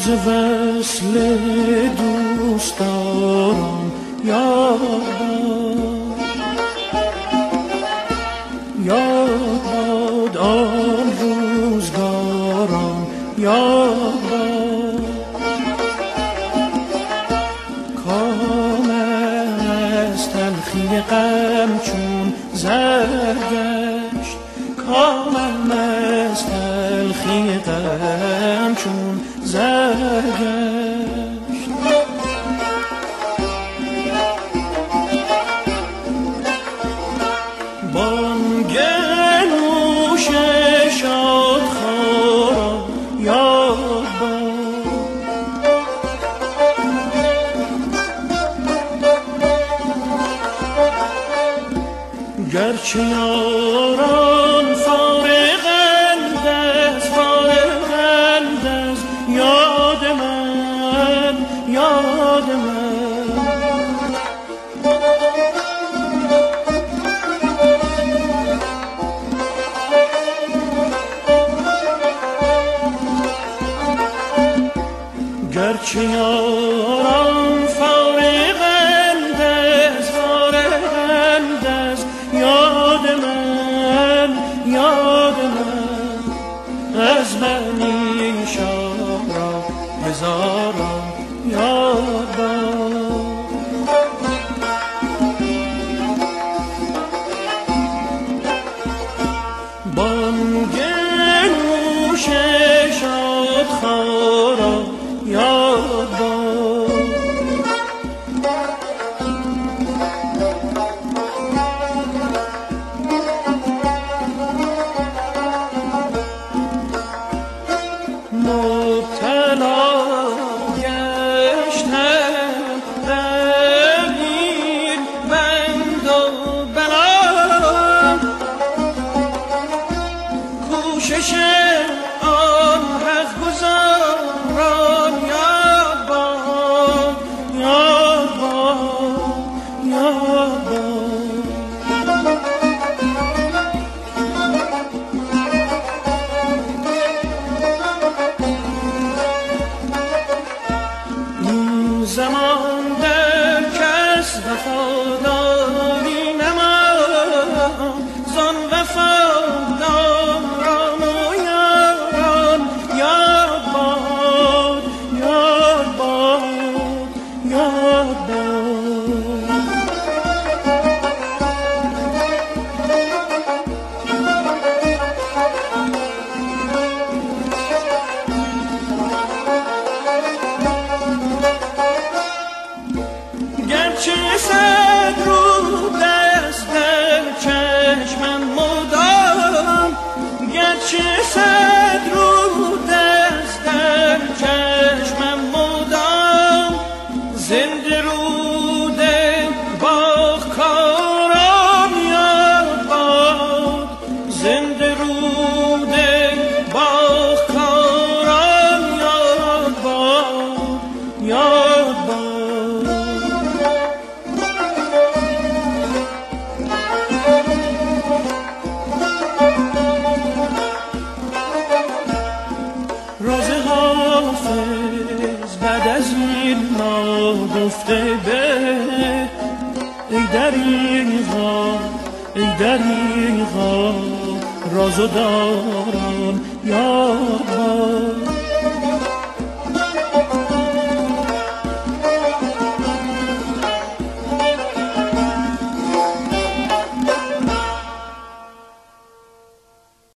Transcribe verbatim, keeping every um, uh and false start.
ز وصل دوستارم یاد باد، یاد باد آن روزگارم یاد باد. کام از تلخی غم چون زر گشت، کامم از تلخی غم چون زر گشت. بانگ نوش شادخوارا یاد باد، گرچه یاران فارغند از فارغند از یاد من یاد من. گرچه یاران فارغند از فارغند از یاد من یاد من. از من ایشان را هزاران یاد باد. بانگ نوش شادخوارا یاد باد. مبتلا گشتم در این بند و بلا، کوشش آن حق گزاران یاد باد یاد باد یاد باد. این زمان در کس وفاداری نماند، زان وفاداران و یاران یاد باد یاد باد یاد باد. گرچه صد رو دست در چشمم مدام، گرچه صد رو دست در چشمم مدام. زنده روده باغکاران یاد باد، زنده روده باغکاران یاد باد یاد باد. راز حافظ بعد از این ناگفته به، ای دریغا ای دریغا راز و داران یا